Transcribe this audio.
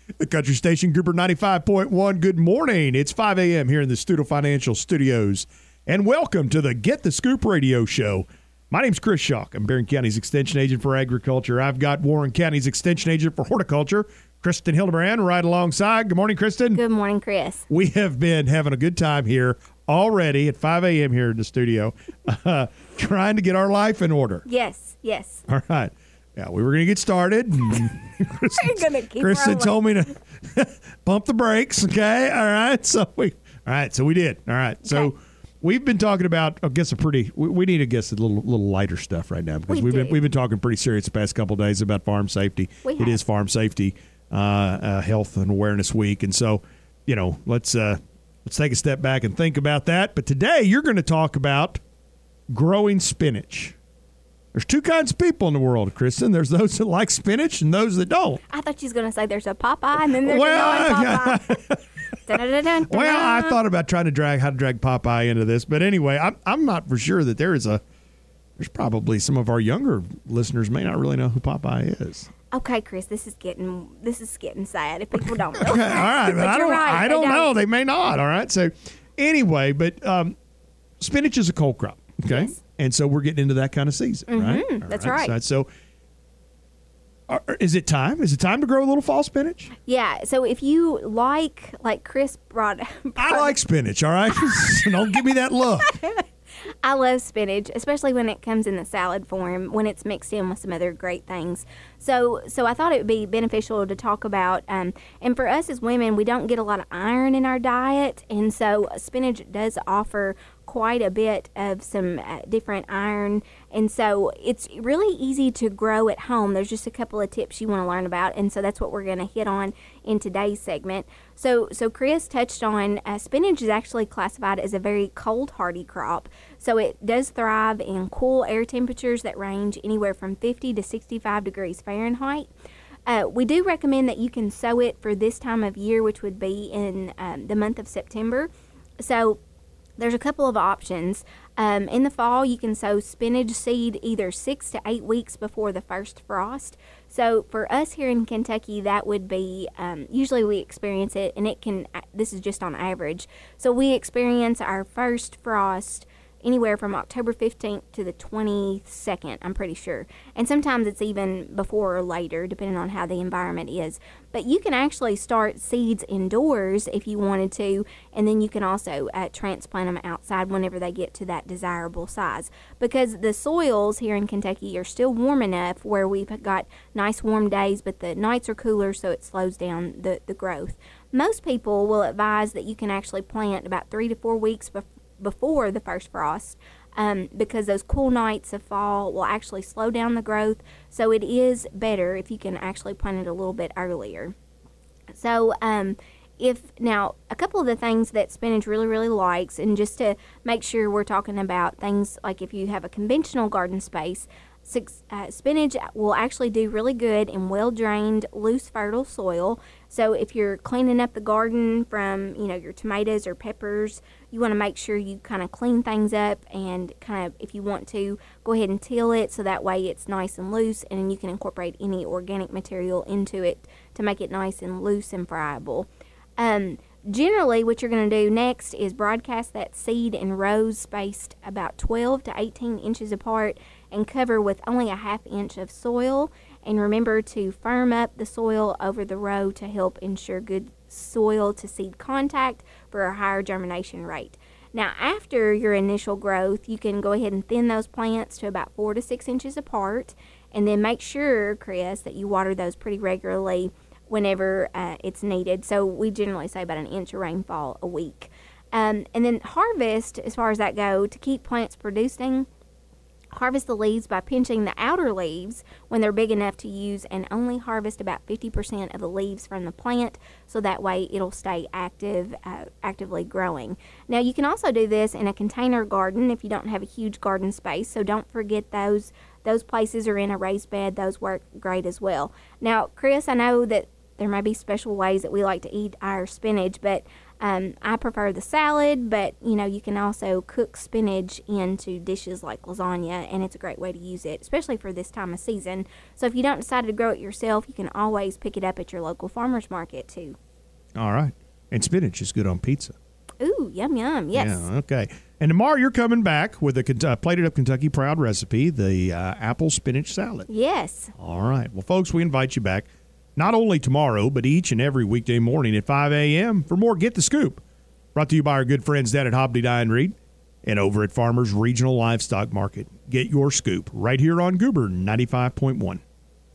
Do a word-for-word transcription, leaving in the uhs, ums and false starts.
The Country Station, Grouper ninety-five point one. Good morning. It's five a.m. here in the Studio Financial Studios. And welcome to the Get the Scoop radio show. My name's Chris Schock. I'm Barron County's Extension Agent for Agriculture. I've got Warren County's Extension Agent for Horticulture, Kristen Hildebrand, right alongside. Good morning, Kristen. Good morning, Chris. We have been having a good time here already at five a.m. here in the studio, uh, trying to get our life in order. Yes, yes. All right. Yeah, we were going to get started. Kristen, We're gonna keep Kristen rolling. told me to pump the brakes, okay? All right. So we all right, so we did. All right. So Okay. we've been talking about, I guess, a pretty we, we need to guess a little little lighter stuff right now because We we've been do. we've been talking pretty serious the past couple of days about farm safety. We It have. is Farm Safety uh, uh, Health and Awareness Week, and so, you know, let's uh, let's take a step back and think about that. But today you're going to talk about growing spinach. There's two kinds of people in the world, Kristen. There's those that like spinach and those that don't. I thought you was going to say there's a Popeye and then there's Well, a non-Popeye. Dun-dun-dun-dun-dun. Well, I thought about trying to drag how to drag Popeye into this, but anyway, I'm I'm not for sure that there is a. There's probably some of our younger listeners may not really know who Popeye is. Okay, Chris, this is getting this is getting sad if people don't know. Okay, all right, but I you're don't. right, I they don't know. don't. They may not. All right. So anyway, but um, spinach is a cold crop. Okay, Yes. and so we're getting into that kind of season, right? Mhm, All that's right. So, so are, is it time? Is it time to grow a little fall spinach? Yeah, so if you like, like Chris brought, I like spinach. All right, so don't give me that look. I love spinach, especially when it comes in the salad form, when it's mixed in with some other great things. So so I thought it would be beneficial to talk about, um, and for us as women, we don't get a lot of iron in our diet, and so spinach does offer quite a bit of some uh, different iron, and so it's really easy to grow at home. There's just a couple of tips you want to learn about, and so that's what we're going to hit on in today's segment. So so Chris touched on uh, spinach is actually classified as a very cold hardy crop, so it does thrive in cool air temperatures that range anywhere from fifty to sixty-five degrees Fahrenheit. Uh, we do recommend that you can sow it for this time of year, which would be in um, the month of September. So there's a couple of options. Um, in the fall, you can sow spinach seed either six to eight weeks before the first frost. So for us here in Kentucky, that would be, um, usually we experience it, and it can, this is just on average. So we experience our first frost anywhere from October fifteenth to the twenty-second, I'm pretty sure. And sometimes it's even before or later, depending on how the environment is. But you can actually start seeds indoors if you wanted to, and then you can also uh, transplant them outside whenever they get to that desirable size. Because the soils here in Kentucky are still warm enough where we've got nice warm days, but the nights are cooler, so it slows down the, the growth. Most people will advise that you can actually plant about three to four weeks before before the first frost, um, because those cool nights of fall will actually slow down the growth. So it is better if you can actually plant it a little bit earlier. So um, if now a couple of the things that spinach really really likes, and just to make sure we're talking about things like if you have a conventional garden space, six, uh, spinach will actually do really good in well-drained, loose, fertile soil. So if you're cleaning up the garden from, you know, your tomatoes or peppers, you want to make sure you kind of clean things up, and kind of, if you want to, go ahead and till it so that way it's nice and loose, and then you can incorporate any organic material into it to make it nice and loose and friable. Um, generally, what you're going to do next is broadcast that seed in rows spaced about twelve to eighteen inches apart, and cover with only a half inch of soil. And remember to firm up the soil over the row to help ensure good soil to seed contact for a higher germination rate. Now, after your initial growth, you can go ahead and thin those plants to about four to six inches apart, and then make sure, Chris, that you water those pretty regularly whenever uh, it's needed. So we generally say about an inch of rainfall a week. Um, and then harvest, as far as that go, to keep plants producing, harvest the leaves by pinching the outer leaves when they're big enough to use, and only harvest about fifty percent of the leaves from the plant, so that way it'll stay active, uh, actively growing. Now, you can also do this in a container garden if you don't have a huge garden space, so don't forget those those places are in a raised bed. Those work great as well. Now, Chris, I know that there may be special ways that we like to eat our spinach, but Um, I prefer the salad, but, you know, you can also cook spinach into dishes like lasagna, and it's a great way to use it, especially for this time of season. So if you don't decide to grow it yourself, you can always pick it up at your local farmer's market, too. All right. And spinach is good on pizza. Ooh, yum, yum. Yes. Yeah, okay. And tomorrow you're coming back with a uh, Plated Up Kentucky Proud recipe, the uh, apple spinach salad. Yes. All right. Well, folks, we invite you back not only tomorrow, but each and every weekday morning at five a.m. for more Get the Scoop. Brought to you by our good friends down at Hobby Dye and Reed and over at Farmers Regional Livestock Market. Get your scoop right here on Goober ninety-five point one.